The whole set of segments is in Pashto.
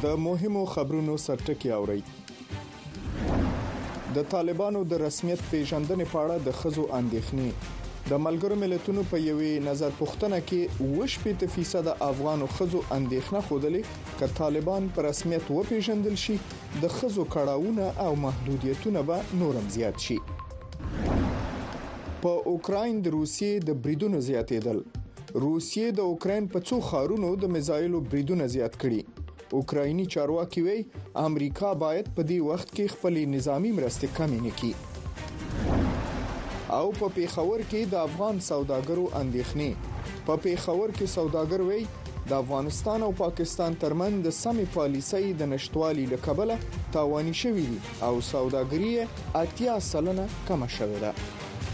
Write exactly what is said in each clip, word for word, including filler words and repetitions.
د مهمو خبرونو سرټکی اورئ. د طالبانو د رسمیت پیژندنې په اړه د خزو اندېښنې. د ملګرو ملتونو په یوې نظر پوښتنه کې اوه شپږ فیصد افغانو خزو اندېښنه خوده چې طالبان په رسمیت وپیژندل شي د خزو کړهونه او محدودیتونه به نورم زیات شي. په اوکراین د روسیې د بریدونو زیاتېدل. روسیې د اوکراین په څو ښارونو د میزایلو بریدونه زیات کړي. اوکرایني چارواکي وایي امریکا باید په دې وخت کې خپل نظامی مرستې کمې نه کړي. او په پیښور کې د افغان سوداګرو اندېښنې. په پیښور کې سوداګر وایي د افغانستان او پاکستان ترمن د سمې پالیسۍ د نشټوالي له کبله تاواني شوې دي او سوداګري اتیا سلنه کم شوې ده.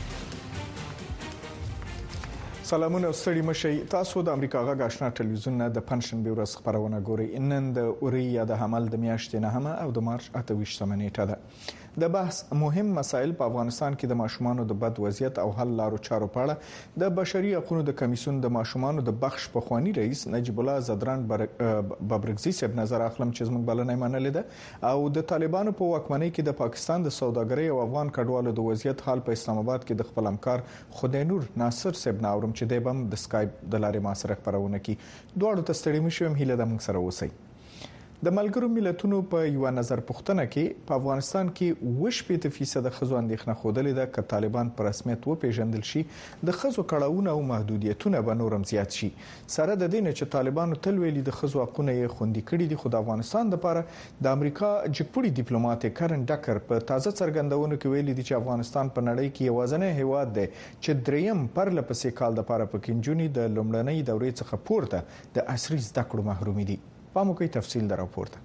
سلامونه ستړي مشي. تاسو د امریکا غږ آشنا ټلویزیون نه د پنځشنبه ورځ خبرونه ګورئ. نن د اوري یا د حمل د میاشتې نهمه او د مارچ اته ویشتمه نیټه ده. د بحث مهم مسایل په افغانستان کې د ماشومانو د بد وضعیت او حل لارو چارو په اړه د بشري حقوقو د کمیسیون د ماشومانو د بخش پخوانی رئیس نجیب الله زدران ببرګزي صاحب نظر اخلم چې زموږ بلنه منلې ده او د طالبانو په واکمنۍ کې د پاکستان د سوداګرۍ او افغان کډوالو د وضعیت حال په اسلام آباد کې د خپل همکار خدای نور ناصر صاحب ناورم چې د بم د سکایپ د لارې ما سره خبرونه کوي. دواړو ته ستړي مشم. هیله ده موږ سره اوسئ. د ملګرو ملتونو په یو نظر پوښتنه کې په افغانستان کې اوه شپږ فیصد خزو اندېښنه خوده ده چې طالبان په رسمیت وپیژندل شي د خزو کړهونه او محدودیتونه به نورم زیات شي. سره د دې نه چې طالبانو تل ویلي د خزو حقوقونه یې خوندي کړي دي، خو د افغانستان لپاره د امریکا جګپوړي ډیپلوماټ کارن ډکر په تازه څرګندونو کې ویلي دي چې افغانستان په نړۍ کې یوازینی هیواد دی چې دریم پرله پسې کال لپاره پکې نجونې د لومړنۍ دورې څخه پورته د عصري زده کړو محروم دي. پامو کوي تفصیل دراپورته.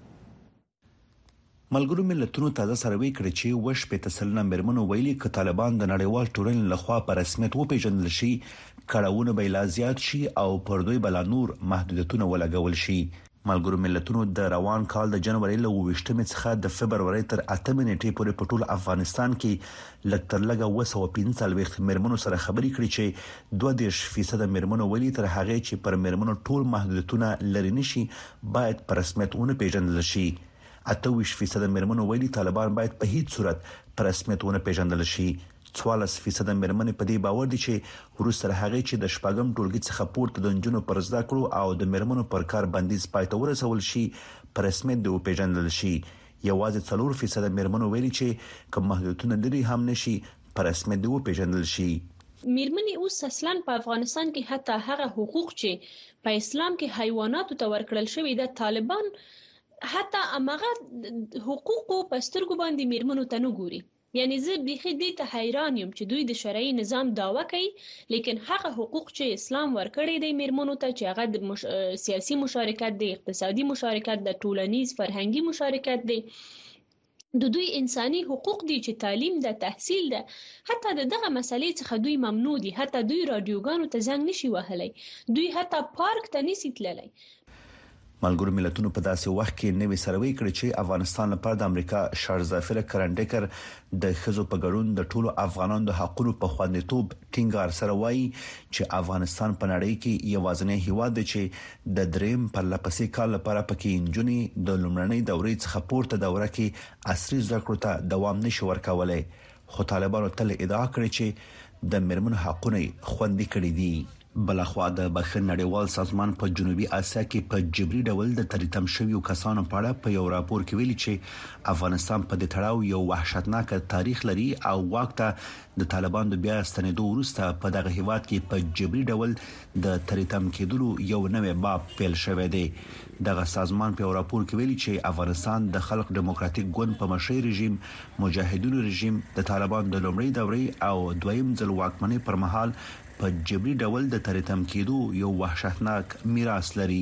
ملګرو ملتونو تازه سروې کړې چې وش په تسلنه مرمنو ویلي ک طالبان د نړیوال ټولنې لخوا په رسمیت وپیژندل شي، کړهونه به لا زیات شي او پر دوی بل نور محدودیتونه ولګول شي. ملګرو ملتونو د روان کال د جنوري له ویشتمې څخه د فبرवरी تر اتمې نیټې پورې په ټول افغانستان کې لکتر لګه وسو پنځلويخت مرمنو سره خبري کړې چې دوه دېرش فیصد مرمنو ویلي تر هغه چې پر مرمنو ټول محدودیتونه لري نشي باید پر رسمیت ونه پیژندل شي. اته ویشت فیصد مرمنو ویلي طالبان باید په هیڅ صورت پر رسمیت ونه پیژندل شي. څوارلس فیصد مرمنې په دې باور دي چې وروسته هغه چې د شپږم ټولګي څخه پورته د نجونو پر زده کړو او د مرمنو پر کار بندیز پای ته ورسول شي پر رسمیت د پیژندل شي. یوازې څلور فیصد مرمنو ویلي چې کوم محدودیتونه لري هم نشي پر رسمیت د پیژندل شي. میرمنې اوس اصلاً په افغانستان کې حتی هغه حقوق چې په اسلام کې حیواناتو ته ورکړل شوی د طالبان حتی هغه حقوق په سترګو باندې میرمنو ته نه ګوري. یعنی زه بيخي دې ته حیران یم چې دوی د شرعي نظام داوا کوي، لیکن هغه حقوق چې اسلام ورکړي دی میرمنو ته چې هغه د مش... سیاسي مشارکت دی، اقتصادي مشارکت د ټولنیز فرهنګي مشارکت دی، د دوی انساني حقوق دي چې تعلیم ده، تحصیل ده، حتی دغه مسلې څخه دوی ممنوع دي. حتی دوی رادیوګانو ته زنګ نشي وهلی، دوی حتی پارک ته نشي تللی. ملګرو ملتونو په داسې وخت کې نوې سروې کړې چې افغانستان لپاره د امریکا شارزافر کرنډکر د خزو په ګډون د ټولو افغانانو د حقوقو په خوندیتوب ټینګار سره وایي چې افغانستان په نړۍ کې یوازینی هیواد دی چې د دریم پر لپسې کال لپاره پکې نجونې د لومړنۍ دورې څخه پورته دوره کې عصري زده کړو ته دوام نشي ورکولای. خو طالبانو تل ادعا کړې چې د مرمنو حقوقونه خوندي کړي دي. بلخوا د بشر نړیوال سازمان په جنوبي اسیا کې په جبري ډول د تریتم شویو کسانو په اړه په یو راپور کې ویلي چې افغانستان په دې تړاو یو وحشتناک تاریخ لري او وخت د طالبان د بیا ستنېدو وروسته په دغه هیواد کې په جبري ډول د تریتم کېدلو یو نوې باب پیل شوی دی. دغه سازمان په راپور کې ویلي چې افغانستان د خلق دیموکراتیک ګوند په مشرۍ رژیم، مجاهدینو رژیم، د طالبان د لومړۍ دورې او دویم ځل واکمنۍ پر مهال په جبري ډول د تریتم کېدو یو وحشتناک میراث لري.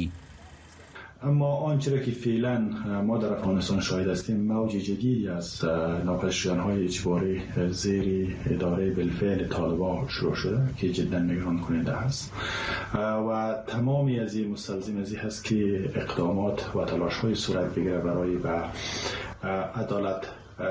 اما آنچه را که فعلا ما در افغانستان شاهد هستیم موج جدیدی از ناپذیرشدن‌های اجباری زیر اداره بالفعل طالبان شروع شده که جدا نگران کننده است و تمامی از این مستلزم از این هست که اقدامات و تلاش‌های صورت بگیره برای به عدالت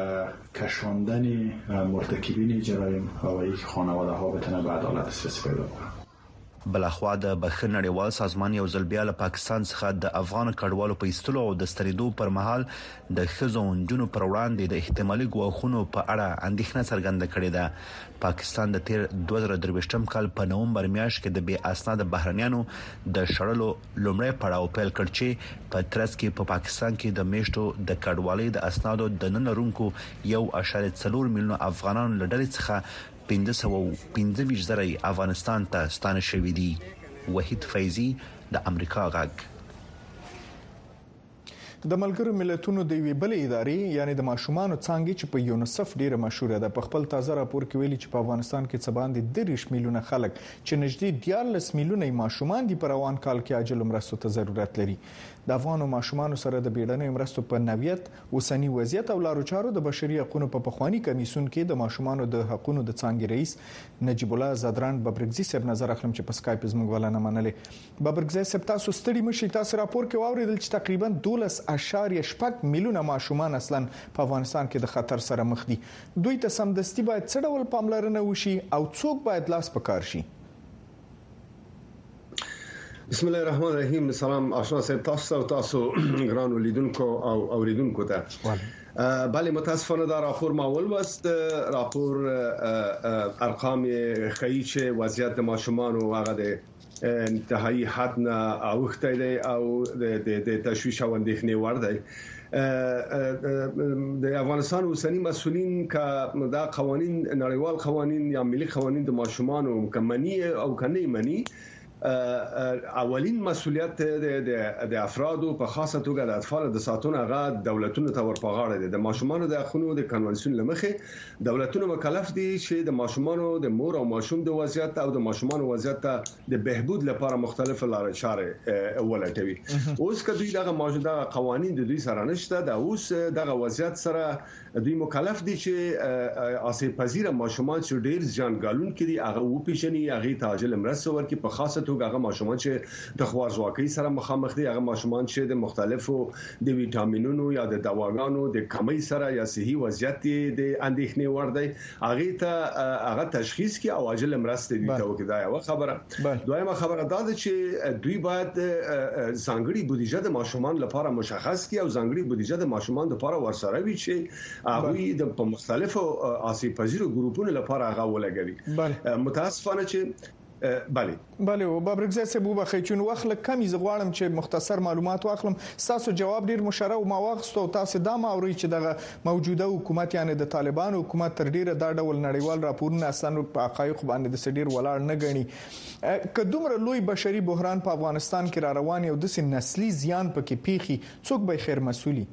کشاندن مرتکبین جرایم و اینکه خانواده ها بتونن به عدالت دسترسی پیدا کنن. بلخوا د بخښنې نړیوال سازمان یو ځل بیا له پاکستان څخه د افغان کډوالو په ایستلو او د ستنېدو پر مهال د ښځو او نجونو پر وړاندې د احتمالي ګواښونو په اړه اندېښنه څرګنده کړې ده. پاکستان د تیر دوه زره درویشتم کال په نومبر میاشت کې د بې اسناد بهرنیانو د شړلو لومړی پړاو پیل کړ چې په ترڅ کې په پاکستان کې د میشتو د کډوالۍ د اسنادو د نن لرونکو یو اشاریه څلور میلیون افغانانو لړل څخه پنځه سوه پنځه ویشت زره افغانستان ته ستانه شوې دي. وحید فیضی د امریکا غږ. د ملګرو ملتونو د وی بل ادارې یعنی د ماشومانو څنګه چې په یونیسف ډیره مشهوره ده په خپل تازه راپور کې ویلي چې په افغانستان کې څه باندې دریش میلیونه خلک چې نږدې دیارلس میلیونه ماشومان دي په روان کال کې عاجل مرستو ته ضرورت لري. د افغان ماشومان سره د بیړنۍ مرستو په نویت اوسنی وضعیت او لارو چارو د بشري حقوقو په پخوانی کمیسیون کې د ماشومان د حقوقو د څنګه رئیس نجیب الله زادران ببرګزي صاحب نظر اخلم چې په سکایپ زموږ ولانه منلې. ببرګزي صاحب تاسو ستړي مشي تاسو راپور کې واوریدل چې تقریبا دولس اشاریه شپږ میلیونه ماشومان اصلا په افغانستان کې د خطر سره مخ دي. دوی ته سمدستي باید څه ډول پاملرنه وشي او څوک باید لاس پکار شي؟ بسم الله الرحمن الرحیم. سلام آشنا صاحب تاسو تاسو ګران ولیدونکو او اوریدونکو ته. بله متاسفانه دا راپور ما ولوست. راپور ارقام خیلی چې وضعیت ماشومان او هغه د انتهایی حد نه اوخته دی او د تشویش او اندېښنې ور دی. د افغانستان اوسنی مسؤلین کا دا قوانین نړیوال قوانین یا ملي قوانین د ماشومان او کمنی او کني منی اولین مسؤلیت د افرادو په خاصه توګه د اطفال د ساتنې هغه دولتونو ته ورپغاړه دي. د ماشومان د حقوقو د کنونسیون لمخې دولتونو مکلف دي چې د ماشومان د مور او ماشوم د وضعیت او د ماشومان وضعیت د بهبود لپاره مختلف لارې چارې ولټوي. اوس کله دوی دغه موجوده قوانین د دوی سره نشته د اوس دغه وضعیت سره دوی مکلف دي چې آسیب پذیر ماشومان چې ډیر ځانګالون کړي هغه و پیژني هغه ته عاجل مرسته ورکړي. په خاصه هغه ماشومان چې د خوارځواکۍ سره مخامخ دي هغه ماشومان چې د مختلفو د ویټامینونو یا د دواګانو د کمی سره یا صحي وضعیت د اندېښنې ور دي هغه ته هغه تشخیص کی او عاجل مرسته دي ته وکړي. یو خبره دویمه خبره دا ده چې دوی باید ځانګړي بودیجه د ماشومان لپاره مشخص کی او ځانګړي بودیجه د ماشومان لپاره ورسره وي چې هغه د مختلفو آسیب پذیرو ګروپونو لپاره هغه ولګوي. متاسفانه چې بله بله او ببرګزي صاحب وبخښئ چې وخت لږ کمی زه غواړم چې مختصر معلومات واخلم. تاسو جواب ډیر مشره او ما واغستو تاسو دا ماوري چې دغه موجوده حکومت یعنی د طالبان حکومت تر ډیره دا ډول نړیوال راپورونه اسانه په حقایق باندې د سډیر ولاړ نه غني. کدومره لوی بشري بحران په افغانستان کې را روان یو د نسلي زیان پکې پیخي څوک به خیر مسؤلی؟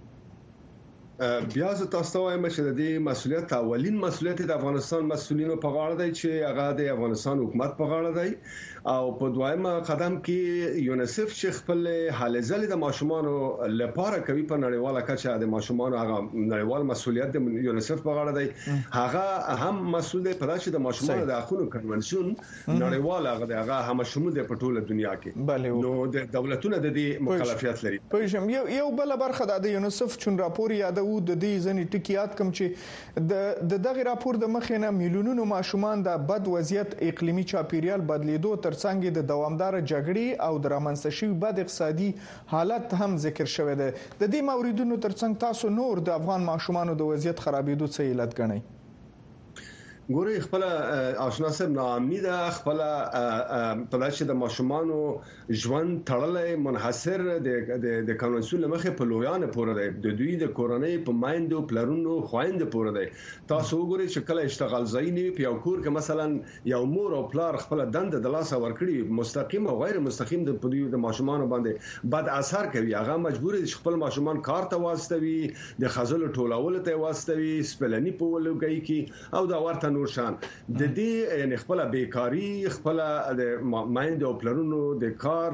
بیا زه تاسو ته وایم چې د دې مسولیت اولین مسولیت د افغانستان مسؤلینو په غاړه دی چې هغه د افغانستان حکومت په غاړه دی او په دویمه قدم کې یونیسف چې خپل هلې ځلې د ماشومانو لپاره کوي په نړیواله کچه د ماشومانو هغه نړیوال مسولیت د یونیسف په غاړه دی. هغه هم مسؤل دی په چې د ماشومانو د حقوقو کنونسیون نړیوال هغه د هغه هم شمول دی په ټوله دنیا کې. نو د دولتونو د دې مکلفیت لري. پوهیږم یو یو بل برخه د یونیسف چون راپور یاد و د دې ځنې ټکیات کوم چې د دغه راپور د مخینه میلیونونو ماشومان د بد وضعیت اقلیمي چاپیریال بدلیدو ترڅنګ د دوامدار جګړې او د رامنځته شوی بد اقتصادي حالت هم ذکر شوی دی. د دې موردونو ترڅنګ تاسو نور د افغان ماشومانو د وضعیت خرابېدو څه علت ګڼئ؟ ګوري خپل آشنا صاحب ناامني ده خپل په داسې د ماشومانو ژوند تړلې منحصر د د کنونسیون لمخې په لویانه پورې ده د دوی د کورنۍ په مایندو پلرونو خويند پورې ده. تاسو وګورئ چې کله اشتغال ځای نه په یو کور کې مثلا یو مور او پلار خپل دند د لاسه ورکړي مستقیم او غیر مستقیم د دوی د ماشومانو باندې بد اثر کوي. هغه مجبور دي خپل ماشومان کار ته واستوي د خزل ټولول ته واستوي سپلنی په ولګي کې او دا ورته شان د دې یعنی خپل بیکاری خپل د مایند او پلرونو د کار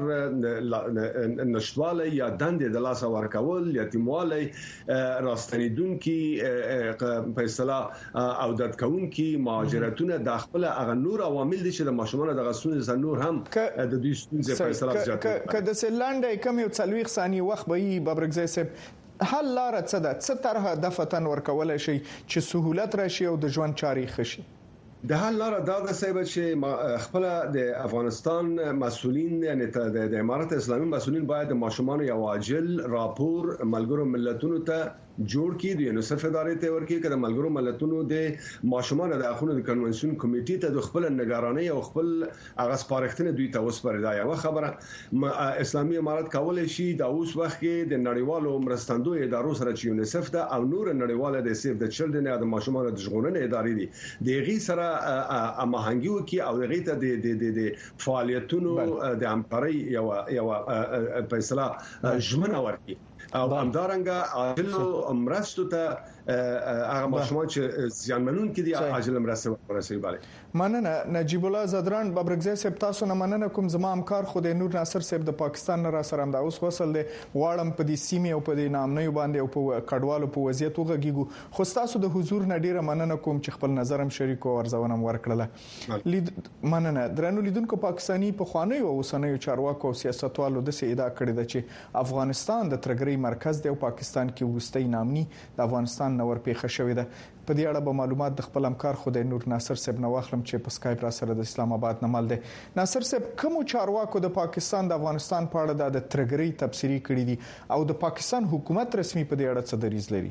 نشواله یا دند د لاس ورکول یتیموالی راستنیدونکي په اصطلاح او د کونکي مهاجرتونه د خپل اغه نور عوامل دي چې د ماشومان د غسونې نور هم د دې ستونزې په اصطلاح زیاتې کده سلاندې کم یو څلويخ ثانیه وخت به ببرګزي صاحب حل لار څه ده څه طرحه د فتن ورکول شي چې سہولت راشي او د ژوند چاري خشي؟ د حل لاره دا ده چې خپل د افغانستان مسؤلین یعنی د امارت اسلامي مسؤلین باید د ماشومان یو عاجل راپور ملګرو ملتونو ته جوړ کړي د یونیسف ادارې ته ورکړي کله ملګرو ملتونو د ماشومان د اخونو د کنونسیون کمیټې ته د خپل نگرانۍ او خپل هغه سپارښتنه دوی ته وسپاري دا یو خبره اسلامي امارت کولای شي د اوس وخت کې د نړیوالو مرستندوی ادارو سره چې یونیسف ته او نور نړیواله د سیف د چلډرن یا د ماشومان د ژغورنې ادارې دي د غي سره امهنګي وکي او غي ته د د د فعالیتونو د همکاري یو یو فیصله ژمنه ورکړي او همدارنګه عاجل مرستو ته هغه ماشومان چې زیانمنون کې دي عاجل مرسته ورسوي. bale مننه نجیب الله زدران ببرګزی صاحب تاسو نه مننه کوم زما همکار خو د نور ناصر صاحب د پاکستان را سره هم دا اوس وصل دی غواړم په دې سیمه او په دې نامنۍ باندې او په کډوالو په وضعیت وغږیږو خو تاسو د حضور نه ډیره مننه کوم چې خپل نظرم شریک او ارزونه ورکړله. لید مننه درنو لیدونکو پاکستانی په خوانی او اوسنیو چارواکو او سیاستوالو د سې ادعا کړې ده چې افغانستان د ترګری مرکز دی او پاکستان کې وروستي نامني د افغانستان نور پیښه شوې ده. په دې اړه به معلومات د خپل همکار خدای نور ناصر صاحب نو واخلم چې په اسکایپ را سره د اسلام آباد نه مل دي. ناصر صاحب کوم چارواکو د پاکستان د افغانستان په اړه د ترګری تفسیری کړی دي او د پاکستان حکومت رسمي په دې اړه څه دریځ لري؟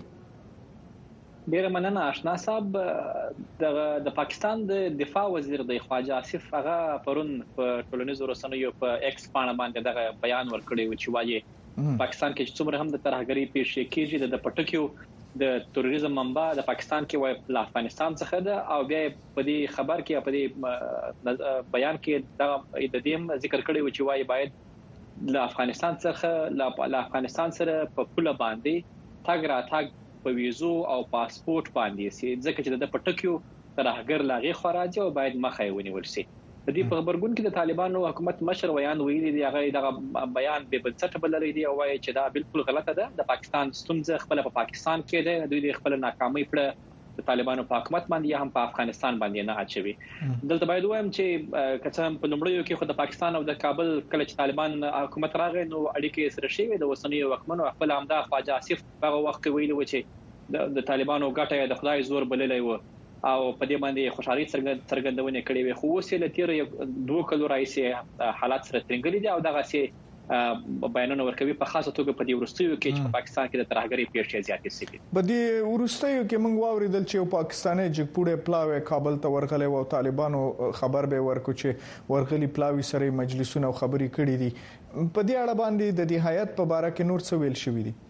ډیر مننه آشنا صاحب. د پاکستان د دفاع وزیر د خواجه آصف هغه پرون په ټولنیزو رسنیو په ایکس باندې باندې دغه بیان ورکړی و چې وايي پاکستان کې څومره هم د ترهګری پیښې کېږي د پټکیو د تروریزم منبع د پاکستان کې وای په افغانستان څخه ده او بیا په دې خبر کې په دې بیان کې دا د دې ذکر کړی و چې وايي باید له افغانستان څخه له افغانستان سره په پوله باندې تاګ را تاګ په ویزو او پاسپورت باندې سي ځکه چې د پټکیو ترهګر لاغي خراج او باید مخه ونیول شي. د دې په خبرګون کې د طالبانو حکومت مشر ویان ویلي دی هغه دغه بیان به بنسټ بللې دی او وايي چې دا بالکل غلطه ده. د پاکستان ستونزه خپل په پاکستان کې ده دوی د خپل ناکامۍ پر د طالبانو په حکومت باندې هم په افغانستان باندې نه اچوي. دلته باید وایم چې کڅم په لومړیو کې خو د پاکستان او د کابل کله چې طالبان حکومت راغی نو اړیکې سره شوې د وسنیو حکومتونو خپل همدا خواجه آصف هغه وخت ویلي و چې د طالبانو ګټه د خدای زور بللې و او په دې باندې خوشحالي څرګندونه کړې وي خو اوس له تیر دوه کلو راځي حالات سره ترنګلي دي او دغه سي بیانونه ورکوي په خاصه توګه په دې ورستیو کې چې په پاکستان کې د ترهګری پیښې زیاتې شوي. په دې ورستیو کې موږ واوریدل چې پاکستاني جګپوړې پلاوي کابل ته ورغلي او طالبانو خبر به ورکو چې ورغلي پلاوي سره مجلسونه او خبري کړې دي. په دې اړه باندې د دې هیئت په اړه کې نور څه ویل شوی دي؟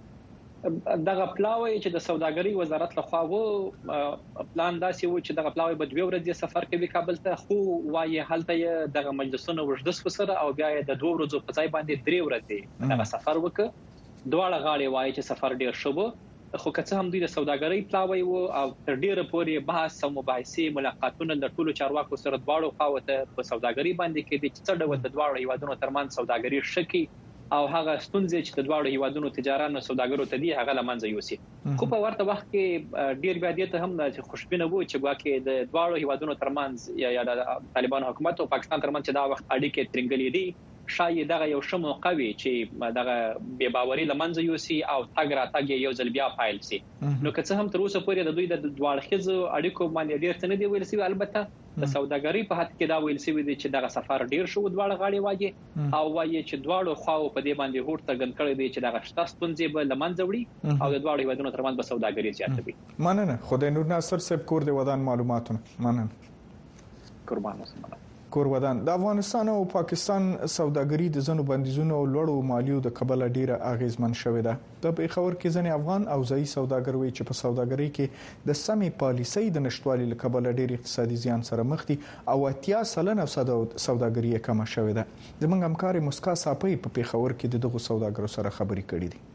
دغه پلاوی چې د سوداګرۍ وزارت لخوا وو پلان داسې و چې دغه پلاوی به دوه ورځې سفر کوي کابل ته خو وايي هلته دغه مجلسونه وژدس وسره او بیا د دوه ورځو په ځای باندې درې ورځې دغه سفر وکړ. دواړه غاړي وايي چې سفر ډیر شوبه خو که څه هم دوی د سوداګرۍ پلاوی وو او تر ډیره پورې بحث او مباحثې ملاقاتونه د ټولو چارواکو سره دواړو خواته په سوداګرۍ باندې کې د څه ډول د دواړو هیوادونو ترمن سوداګرۍ شکی او هغه ستونزې چې د دواړو هیوادونو تجارت او سوداګرو ته دی هغه لمنځه یوسي. خو په ورته وخت کې ډیر بیا دې ته هم خوشبینه وو چې واکه د دواړو هیوادونو ترمنځ یا د طالبان حکومت او پاکستان ترمنځ چې دا وخت اړیکې ترنګلې دي شاید دغه یو شمو قوي چې دغه بې باوري لمنځه یوسي او تاګ را تاګ یو ځل بیا فایل سي. نو که څه هم تر اوسه پورې د دوی د دواړو خزو اړیکو باندې ډیر څه نه دی ویل سوي. البته د سوداګرۍ په حد کې دا ویل سوي دي چې دغه سفر ډیر شو دواړه غاړي واجی او وايي چې دواړو خواو په دې باندې هوټ ته ګن کړی دی چې دغه شته ستونزې به لمنځه وړي او د دواړو هیوادونو ترمنځ به سوداګري زیاتوي. مننه خدای نور ناصر صاحب کور دی ودان معلوماتونه مننه. قربان اوسم. کور ودان د افغانستان او پاکستان سوداګري د زنو بندیزونو او لوړو مالیو د کبله ډیره اغیزمن شوې ده. د پیښور کې ځنې افغان او ځای سوداګر وی چې په سوداګري کې د سمې پالیسۍ د نشټوالي له کبله ډیر اقتصادي زیان سره مخ دي او اتیا سلنه سوداګري کم شوې ده. زمونږ همکار مسکا صاحب په پیښور کې د دغه سوداګرو سره خبرې کړې دي.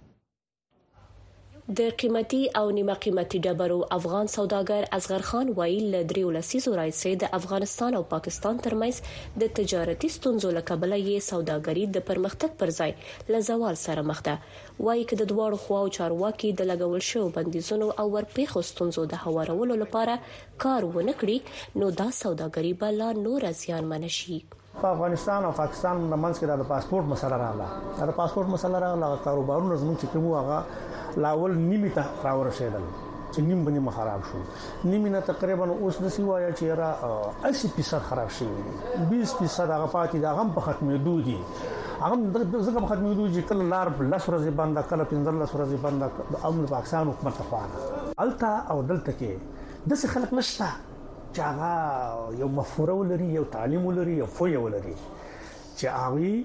د قیمتي او نیمه قیمتي ډبرو افغان سوداګر اصغر خان ویل ل دریو لسیزو راځي د افغانستان او پاکستان ترمنځ د تجارتي ستونزو له کبله یې سوداګري د پرمختګ پر ځای له زوال سره مخ ده. وایي چې د دوړو خواو چارواکي د لګول شو بندیزونو او ورپېښو ستونزو د هوارولو لپاره کار ونه کړي نو دا سوداګري به لا نور زیانمن شي. په افغانستان او پاکستان منځ کې د پاسپورت مسله راغله. د پاسپورت مسله راغله کاروبارونه زموږ چې کومه هغه لاول نیمه ته راورسېدل چې نیم بنې خراب شو نیمه تقریبا اوس د سیوایا چې را اسی فیصد خراب شوی بیس فیصد هغه پاتې دا غم په ختمېدو دي هغه زګه په ختمېدو چې کله لار لس ورځې بنده کله پنځه لس ورځې بنده د امن پاکستان حکومت خواله التا او دلته کې د څه خلک نشته چې هغه یو مفروض ولري یو تعلیم ولري یو فوی ولري چې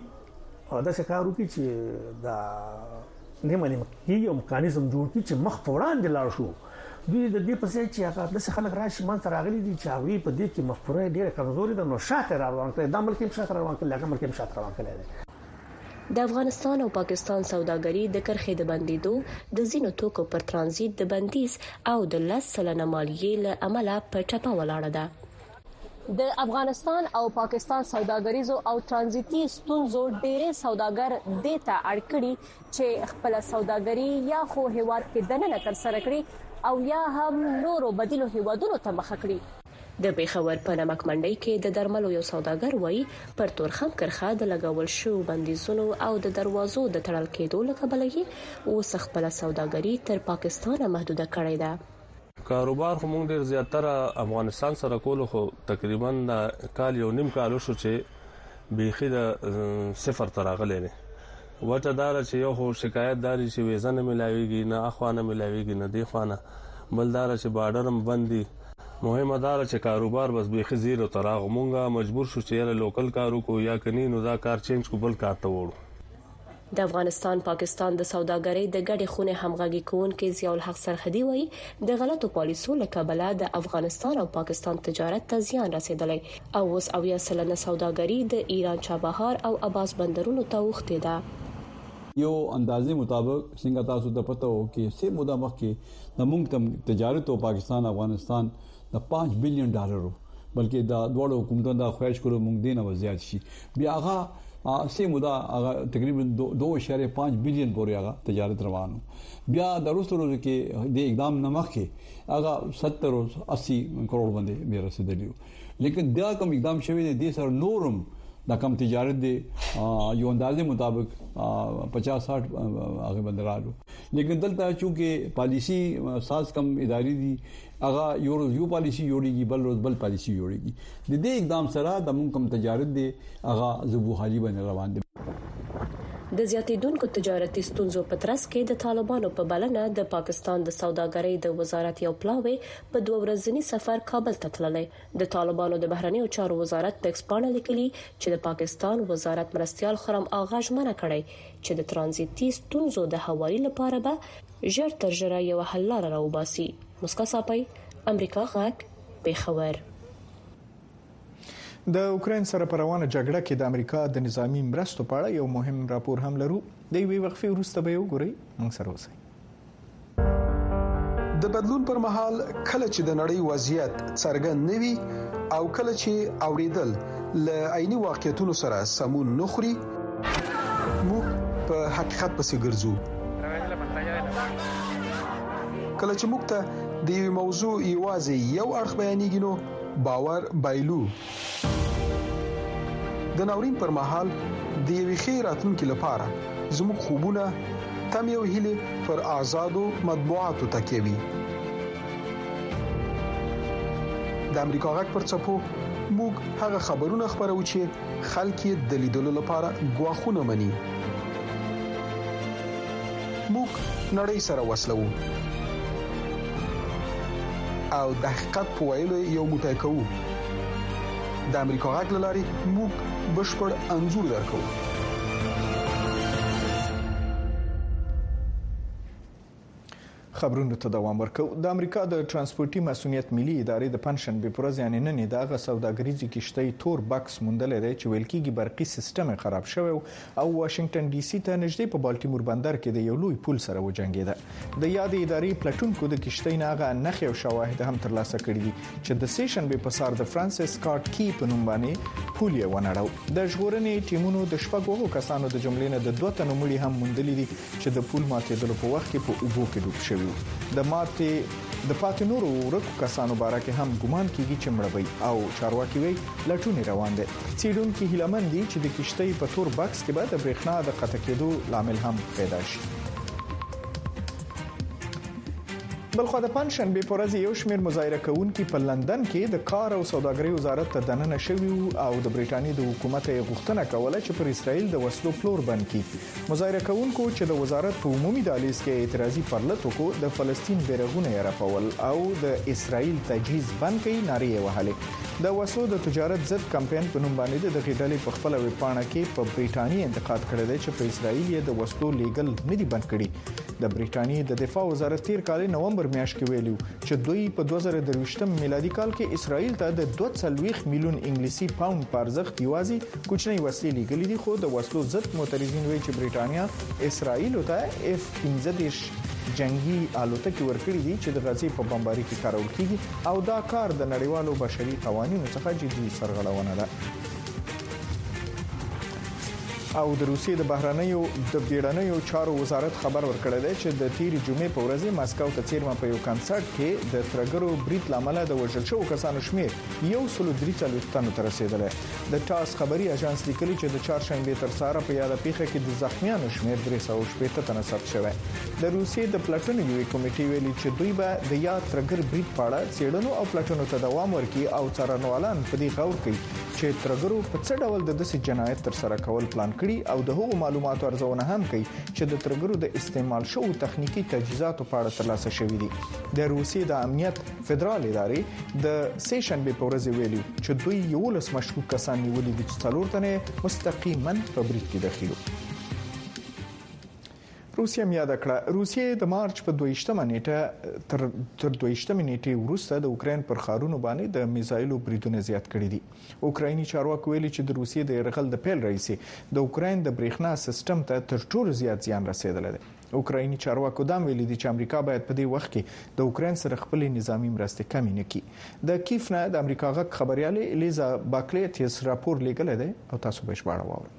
هغه دا څه کارو کې چې دا نیمه نیمه یو میکانیزم جوړ کړي چې مخ وړاندې لاړ شو دوی د دې په څیر چې هغه د خلک راشي مان تر راغلي دي چې هغه په دې کې مفروض ډیره کمزوري ده نو شاته روان کړي د ملک هم شاته روان کړي هغه ملک هم شاته روان کړي د افغانستان او پاکستان سوداګري د کرخې د بندیدو د زینو توکو پر ترانزیت د بندیز او د لس سلنه مالیې له امله په ټپه ولاړه ده د افغانستان او پاکستان سوداګریزو او ترانزیتي ستونزو ډېر سوداګر دیتا اړکړي چې خپل سوداګري یا خو هیواد کې دننه تر سره کړي او یا هم نورو بدیلو هیوادونو ته مخ کړي د پیښور په نمک منډي کې د درملو یو سوداګر وایي پر تورخم کرخه د لګول شو بندیزونو او د دروازو د تړل کېدو لکه او خپل سوداګري تر پاکستان محدوده کړې ده کاروبار خو موږ ډیر زیاتره افغانستان سره کول خو تقریبا کال یو نیم کال شو چې بيخي د صفر تراغلې نه وته دار چې یو خو شکایت داري چې ویزه نه ملاويږي نه اخوانه ملاويږي نه دی خوانه بلدار چې بارډرم بندي مهمه دار چې کاروبار بس بيخي زیرو تراغ مونږه مجبور شو چې لوکل کارو کو یا کني نو دا کار چینج کو بل کار ته وړو د افغانستان پاکستان د سوداګرۍ د ګډې خونې همغږي کوونکې ضیاء الحق سرحدي وایي د غلطو پالیسو له کبله د افغانستان او پاکستان تجارت ته زیان رسیدلی او اوس اویا سلنه سوداګري د ایران چابهار او اباس بندرونو ته وختې ده یو اندازې مطابق څنګه تاسو ته پته وو چې سه موده مخکې د موږ تم تجارت او پاکستان افغانستان د پانچ بلین ډالرو بلکې د دوه حکومتونو د خواهش کولو موږ دینه زیات شي بیا هغه سه موده هغه تقریبا دو اشاریه پانچ بلین پورې هغه تجارت روانو بیا د روسو روز کې د اقدام نمخ کې هغه ستر او اسی کروڑ باندې مې رسیدلی لیکن دا کوم اقدام شوی دی سره نورم د کم تجارت دی یو اندازې مطابق پچاس ساٹھ هغه بندرالو لیکن دلته چې پالیسی ساز کم اداري دي هغه یو یو پالیسی جوړیږي بل روز بل پالیسی جوړیږي د دې اقدام سره د موږ کم تجارت دی هغه زبو حالي باندې روان دي د زیاتیدونکو تجارتي ستونزو په ترڅ کې د طالبانو په بلنه د پاکستان د سوداګرۍ د وزارت یو پلاوی په دوه ورځنی سفر کابل ته تللی د طالبانو د بهرنیو چارو وزارت په ایکسپانه لیکلي چې د پاکستان وزارت مرستيال خرم آغا ژمنه کړې چې د ترانزیتي ستونزو د حوالې لپاره به ژر تر ژره یو حل لاره راوباسي مسکا صاحب امریکا غاک پیښور د اوکرين سره په روانه جګړه کې د امریکا د نظامی مرستو په اړه یو مهم راپور هم لرو د یوې وقفې وروسته به وګورئ موږ سره اوسئ د بدلون پر مهال کله چې د نړۍ وضعیت څرګند نوي او کله چې اوریدل ل عیني واقعیتونو سره سمون نخري موږ په حقیقت پسې ګرځو کله چې موږ ته د یو موضوع یوازې یو اړخ بیانېږي نو باور بایلو د ناورین پر مهال د یوې خیر راتلونکو لپاره زموږ خوبونه تم یو هیله پر آزادو مطبوعاتو تکیوي د امریکا غږ پر چپو موږ هغه خبرونه خبرو چې خلک د لیدلو لپاره غواخونه مني موږ نړۍ سره وسلو او د حقیقت په ویلو یو موټی کوو د امریکا غږ لاري موږ بشپړ انزور درکو خبرونو ته دوام ورکو د امریکا د ترانسپورتي مسؤلیت ملي ادارې د پنشن به پروژې یعنی نه نه دغه سوداګریزي کشتۍ تور بکس موندل دی چې ویل کېږي برقي سیستم خراب شوی او واشنگټن ډي سي ته نږدې په بالټیمور بندر کې د یو لوی پول سره وجنګیده د یاد ادارې پلاتونکو د کشتۍ ناغه نخي او شواهد هم ترلاسه کړي دي چې د سیشن به په سار د فرانسیس سکاٹ کی په نوم باندې پول یې ونړاو د ژغورنې ټیمونو د شپږو کسانو د جملې نه د دوه تنو مړي هم موندلي دي چې د پول ماتېدلو په وخت کې په اوبو کې ډوب شوي د ماته د پاتنورو ورکو کسانو باره کې هم ګمان کیږي چې مړوي او چارواکي وی لټونی روان دي سیډونکو هیلمن دي چې د کشتۍ په تور بکس کې بعد د برېښنا د قطع کېدو لامل هم پیدا شي بلخو د پنځشنبه په ورځ یو شمېر مظاهره کوونکي په لندن کې د کار او سوداګرۍ وزارت ته دننه شوي او د بریټانیا د حکومت یې غوښتنه کوله چې پر اسرائیل د وسلو پلور بند کړي. مظاهره کوونکو چې د وزارت په عمومي دهلیز کې اعتراضي پرلط وکړ د فلسطین بیرغونه یې رپول او د اسرائیل تجهیز بند کړي نارې وهلې. د وسلو د تجارت ضد کمپاین په نوم باندې د غیډلې په خپل ویبپاڼه کې په بریټانیا انتقاد کړی دی چې په اسرائیل یې د وسلو لیګل نه دي بند کړي. د بریټانیا د دفاع وزارت تیر کال نومبر میاشت کې ویلو چې دوی په دوه زره درویشتم میلادي کال کې اسرائیل ته د دوه سلويخ میلیون انګلیسي پاوند په ارزښت یوازې کوچنۍ وسلې لیږلې دي، خو د وسلو ضد معترضین وایي چې بریټانیا اسرائیل ته اف پنځه دېرش جنگي الوتکې ورکړې دي چې د غزې په بمباري کې کارول کیږي او دا کار د نړیوالو بشري قوانینو څخه جدي سرغړونه ده. او د روسیې د بهرنیو د بیړنیو چارو وزارت خبر ورکړی دی چې د تیری جمعې په ورځ ماسکو ته چیرمه په یو کنسرت کې د ترګرو بریټ لامل د وژل شو کسانو شمیر یو سل درې څلوېښت تنو ته رسیدلی. د ټاس خبري اژانس لیکلي چې د چهارشنبه تر سهار په یاده پیښه کې د زخمیانو شمیر درې سوه شپږ تنه ثبت شوی. د روسیې د پلاتونو یوې کمیټې ویلي چې دوی به د یاد ترګر بریټ په اړه څېړنو او پلاتونو ته دوام ورکړي او څارنوالان په دې غور کوي چې ترګرو په څه ډول د داسې جنایت تر سره کول پلان کړي او د هغو معلوماتو ارزونه هم کوي چې د ترګرو د استعمال شوو تخنیکی تجهیزاتو په اړه ترلاسه شوي دي. د روسیې د امنیت فدرال ادارې د سه شنبه په ورځ ویلي چې دوی یولس مشکوک کسان نیولي دي چې څلور تنه مستقیما په بریټ کې داخلو. روسیا یاد کړه روسیې د مارچ په دویشتمه نیټه تر تر دویشتمه نیټه وروسته د اوکرين پر خارونو باندې د میزایلو بریدونه زیات کړي دي. اوکرایني چارواکي ویلي چې د روسیې د يرغل د پیل رئیسي د اوکراین د برېښنا سیستم ته تر ټولو زیات زیان رسیدلی دی. اوکرایني چارواکو دا ویلي دي چې امریکا باید په دې وخت کې د اوکراین سره خپل نظامی مرستې کمې نه کړي. د کیف نه د امریکا غږ خبرياله الیزا باکلیټس راپور لیکلی دی او تاسو به شپږ واورئ.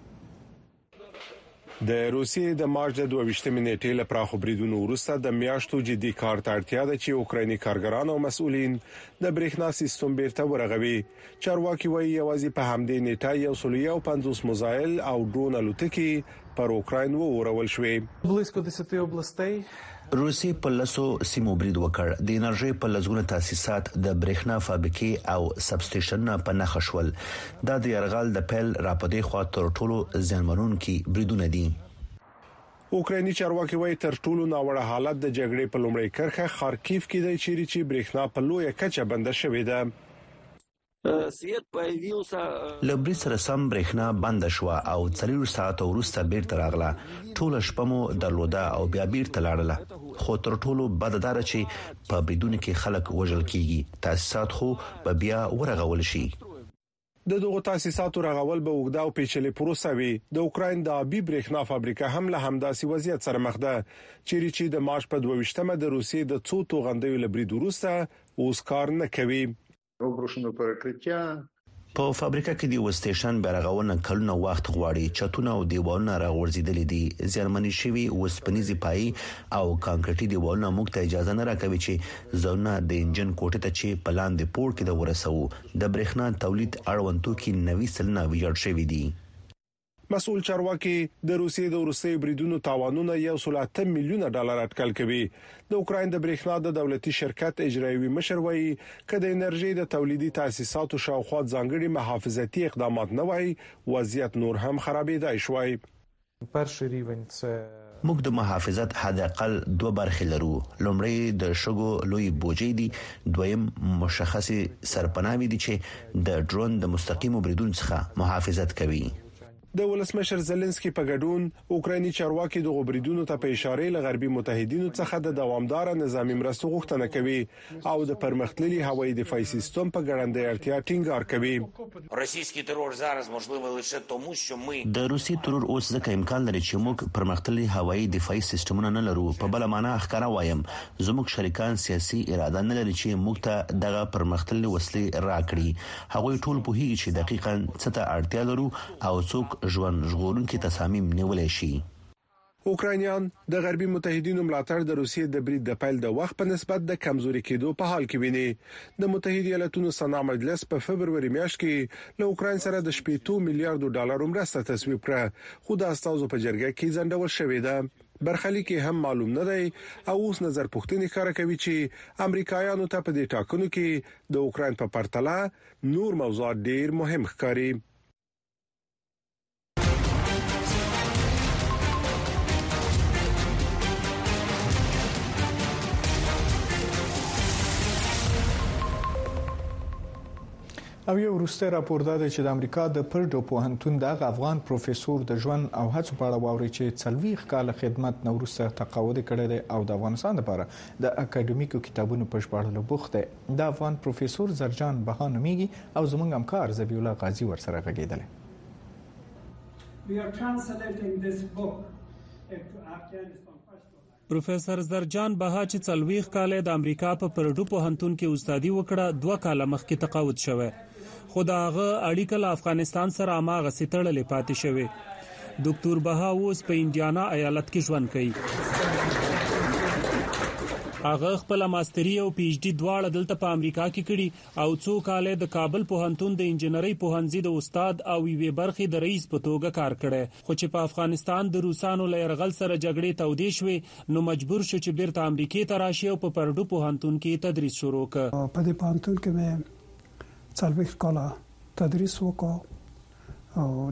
د روسیې د مارچ د دوه نیټې له پراخو بریدونو وروسته د میاشتو جدي کار ته اړتیا ده چې اوکرایني کارګران او مسؤلین د برېښنا سیستم بیرته ورغوي. چارواکي وایي یوازې په همدې نیټه یو سل یو پنځوس مزایل او ډرون الوتکې پر اوکراین وورول شوې. بلسکو دسته oblasti روسي په لاسو سیمو برید وکړ. د انرژي په لزګونه تاسیسات د برېښنا فابریکې او سب سټیشن په نخښ شول. دا د يرغل د پیل راپدې خوا تر ټولو ځانمنونکي بریدونه دي. اوکرایني چارواکي وايي تر ټولو ناوړه حالت د جګړې په لومړۍ کرخه خارکیف کې دی چیرې چې برېښنا په لویه کچه بند شوې ده. لبري سره سم برېښنا بند شو او څلور ساعت وروسته بیرته راغله. ټول شپه مو درلوده او بیا بیرته لاړله. خو تر ټولو بددار چې په بریدونو کې خلک وژل کیږي. تاسیسات خو به بیا ورغول شي. د دغه تاسیساتو رغول به وګدا او پیچلې پروسه وي. د اوکراین د ابي برېښنا فابریکه هم له همداسي وضعیت سره مخ ده چیرې چې د مارچ په دوه مه د روسیې د څو توغندیو لبرید وروسته اوس کار نه کوي. په فابریکه کې د وسټیشن برغونه کلونه وخت غواړي. چتونه او دیوالونه راغورځیدل دي. ځرمني شوی وسپنيزي پای او کانکریټي دیوالونه موږ ته اجازه نه راکوي چې زونه د انجن کوټه ته چې پلان د پور کې د ورسو. د برېښنا تولید اړوندو کې نوي سلنه ویجاړ شوی دي. مسؤل چارواکي د روسیې د روسي بریدونو تاوانونه یو سل اته میلیونه ډالر اټکل کوي. د اوکراین د برېښنا د دولتي شرکت اجرایي مشر وایي چې د انرژي د تولیدي تاسیساتو شاوخوا ځانګړي محافظتي اقدامات نه وای وضعیت نور هم خرابېدای شوی. موږ د محافظت حد اقل دوه برخې لرو. لومړی د شګو لوی بوجي دي، دویم مشخصي سرپناوي دي چې د ډرون د مستقیم بریدون څخه محافظت کوي. د ولسمشر زيلنسکي په ګډون اوکرایني چارواکي د غوبریدونو ته په اشاره ل غربي متحدینو څخه د دوامدار نظامی مرستو غوښتنه کوي او د پرمختللي هوایي دفاعي سیستم په ګړندۍ اړتیا ټینګار کوي. روسي ترور زارز можливо лише тому що ми د روسي ترور اوس ځکه امکان لري چې موږ پرمختللي هوایي دفاعي سیستمونه نه لرو. په بل معنا ښکارا وایم زموږ شریکان سیاسي اراده نه لري چې موږ ته دغه پرمختللي وسلې راکړي. هغوی ټول په هیڅ چې دقیقاً څه ته اړتیا لرو او څوک ژوند ژغورونکي تصامیم نیولای شي. اوکرانیان د غربي متحدینو ملاتړ د روسیې د برید د پیل د وخت په نسبت د کمزوري کېدو په حال کې ویني. د متحده ایالاتونو سنا مجلس په فبرवरी میاشت کې له اوکران سره د شپږ میلیارډ ډالر مرسته تصویب کړه، خو د استازو په جرګه کې ځنډول شوې ده. برخلیک هم معلوم نه دی او اوس نظر پوښتنې ښکاره کوي چې امریکایانو ته په دې ټاکنو کې د اوکران په پرتله نور موضوعات ډیر مهم ښکاري. او یو وروسته راپور دا دی چې د امریکا د پردو پوهنتون د افغان پروفیسور د ژوند او هڅو په اړه واوري چې څلويخ کال خدمت نو وروسته تقاعد کړی دی او د افغانستان لپاره د اکیډمیکو کتابونو په ژباړلو بوخت دی. د افغان پروفیسور زرجان بها نومیږي او زموږ همکار زبی الله غازی ورسره غږیدل. پروفیسور زرجان بها چې څلويخ کال د امریکا په پردو پوهنتون کې استادي وکړه، دوه کال مخکې تقاعد شوه. خو دا هغه اړیکه له افغانستان سره اماغه ستړلې پاتې شوه. ډاکټر بها اوس په انډیانا ایالت کې ژوند کوي. هغه خپل ماستری او پی ایچ ډي دواړه دلته په امریکا کې کړي او څو کال د کابل پوهنتون د انجنیری پوهنځي د استاد او وی برخې د رئیس په توګه کار کړي. خو چې په افغانستان د روسانو له يرغل سره جګړې تودې شوې نو مجبور شو چې بیرته امریکا ته راشي او په پردو پوهنتون کې تدریس شروع کړ. په دې پوهنتون کې مې څلويخ کال تدریس وکړ او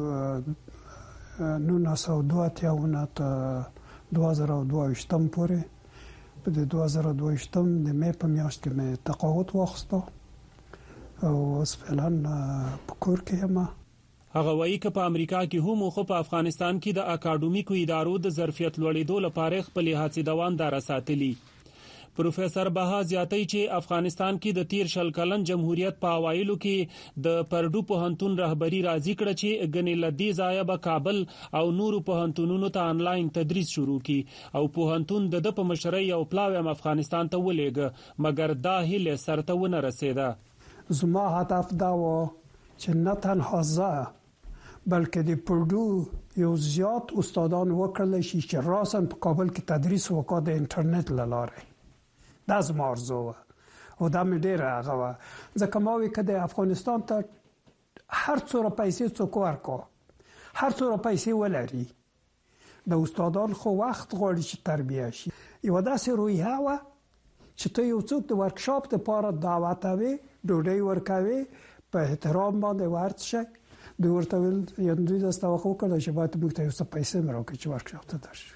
د نو ناسو دوه تیاونه ته دوه زره او دوه ویشتم پورې په دوه زره دوه ویشتم د مې په میاشت کې مې تقاعد واخیسته او اوس فعلا په کور کې یم. هغه وایي چې په امریکا کې هم خو په افغانستان کې د اکاډمیکو ادارو د ظرفیت لوړېدو لپاره خپل هڅې دوامدار ساتلي. پروفیسور بها زیاتوي چې افغانستان کې د تیر شل کلن جمهوریت په اوایلو کې د پردو پوهنتون رهبری راضي کړ چې غنې لدی ځای به کابل او نورو پوهنتونونو ته انلاین تدریس شروع کړي او پوهنتون د د په مشرۍ او پلاوی افغانستان ته ولېګ، مګر دا هیله سرته ونه رسیده. زما هدف دا و چې نه تنها زه بلکې د پردو یو زیات استادان وکړل شي چې راسن په کابل کې تدریس وکړي د انټرنیټ لاره. دا زما ارزو او دا مې ډیره هغه و ځکه ما وی کده افغانستان ته هر څوره پیسې څوک ورکو هر څوره پیسې ولري د استادان خو وخت غواړي چې تربیه شي. یو داسې رویه و چې ته یو څوک د ورکشاپ لپاره دعوت وي ډوډۍ ورکوي په احترام باندې ورته د ورته ویل یو دوی داسته وخت وکړل چې باید موږ ته یو څه پیسې مروکې چې ورکشاپ ته درشو.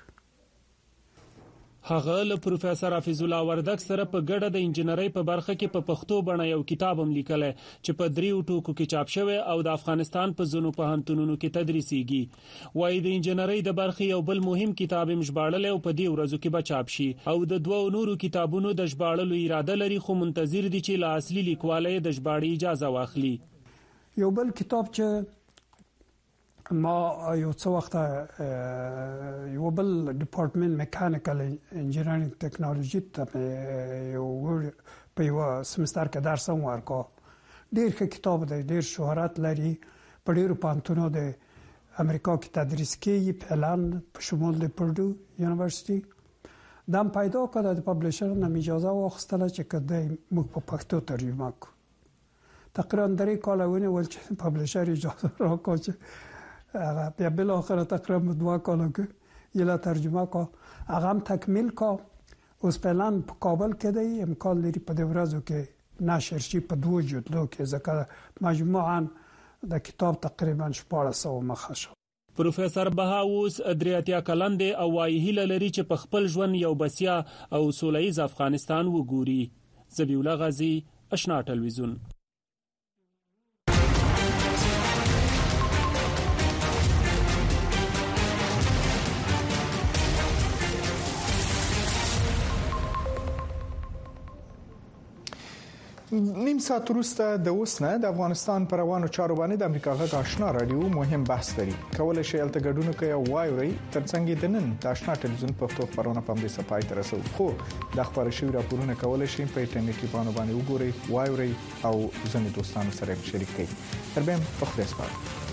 هغه له پروفیسور حفیظ الله وردک سره په ګډه د انجنیری په برخه کې په پښتو بڼه یو کتاب هم لیکل چې په دریو ټکو کې چاپ شوی او د افغانستان په زونو پوهنتونونو کې تدریسيږي. وایي د انجنیری د برخې یو بل مهم کتاب هم ژباړل او په دې ورځو کې به چاپ شي او د دوه نورو کتابونو د ژباړلو اراده لري، خو منتظر دي چې له اصلي لیکوالۍ د ژباړې اجازه واخلي. یو بل کتاب چې ما یو څو وخت یو بل ډپارټمنټ میکانیکل انجینرینګ ټیکنالوژي ته یو په یو سمستر کې درس هم ورکو. ډیر ښه کتاب دی، ډیر شهرت لري، په ډیرو پوهنتونو د امریکا کې تدریس کیږي، فعلا په شمول د پردو یونیورسيټي. دا پیدا کړه د پبلشر نه اجازه واخیستله چې کده موږ په پښتو ترجمه کو. تقریبا درې کال ونه ول چې پبلشر اجازه راکړه چې هغه بیا بل اخر تقریبا دوه کالو کې یلا ترجمه کو هغه هم تکمیل کو. اوس پلان په کابل کې دی، امکان لري په دې ورځو کې نشر شي په دوه جلدو کې، ځکه مجموعاً د کتاب تقریبا شپږ سوه مخه شو. پروفیسور بها اوس ادریاتیا کلن دی او وايي هیله لري چې په خپل ژوند یو بسیا او سولهییز افغانستان وګوري. زبی الله غازی، آشنا ټلویزیون. نیم ساعت وروسته د اوس نه د افغانستان پر روانو چارو باندې د امریکا غږ آشنا رادیو مهم بحث لري. کولای شئ الته ګډون کوي او وایوري ترڅنګ د نن د آشنا ټلویزیون پښتو خبرونه په دې صفحه ته رسو. خو د خبر شوی راپورونه کولای شئ په انټرنیټي باندې وګورئ، وایوري او ځینې دوستانو سره شریک کړئ. تر بیا په خپل